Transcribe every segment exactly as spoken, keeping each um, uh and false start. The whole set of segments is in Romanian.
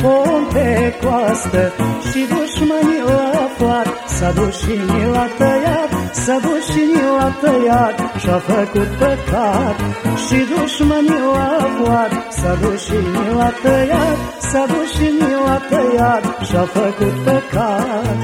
om pe coastă și dușmanii l-a fuat. S-a dus și ni l-a tăiat, s-a dus și ni l-a tăiat și-a făcut păcat. Și dușmanii l-a fuat, s-a dus și ni l-a tăiat, s-a dus și ni l-a tăiat și-a făcut păcat.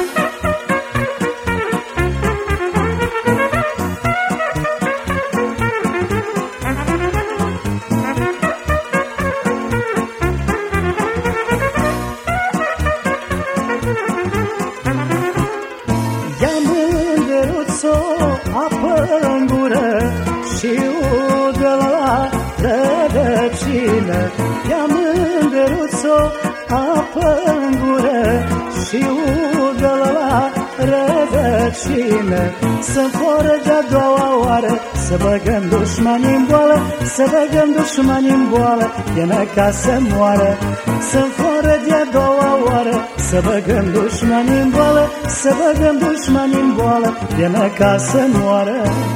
Apă în gură și udă la rădăcină. I-am îndărut-o apă în gură și udă la rădăcină. Să-mi foră de-a doua oară, să băgăm dușmanii în boală, să băgăm dușmanii în boală, până ca să moară. Să-mi foră de-a doua oară, să băgăm dușmanii în boală, să băgăm dușmanii în boală, până ca să moară.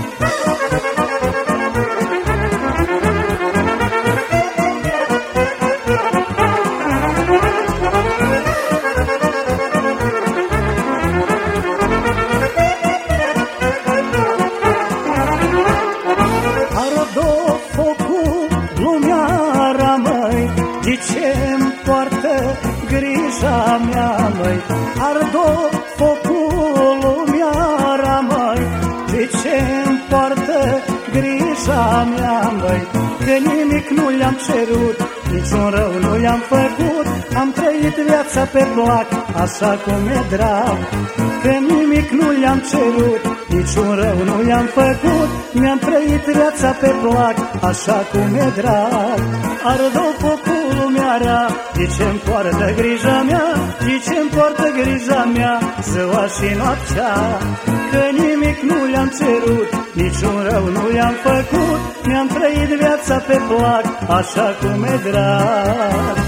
De ce-mi poartă grija mea, măi? Ard-o focul lumea, măi. De ce-mi poartă grija mea, măi? Că nimic nu le-am cerut, niciun rău nu le-am făcut. Am trăit viața pe plac, așa cum e drag. Că nimic nu le-am cerut, niciun rău nu le-am făcut. Mi-am trăit viața pe plac, așa cum e drag. Ard-o focul lumea rea, de ce-mi poartă grija mea, de ce-mi poartă grija mea, ziua și noaptea. Că nimic nu le-am cerut, niciun rău nu le-am făcut. Mi-am trăit viața pe plac, așa cum e drag.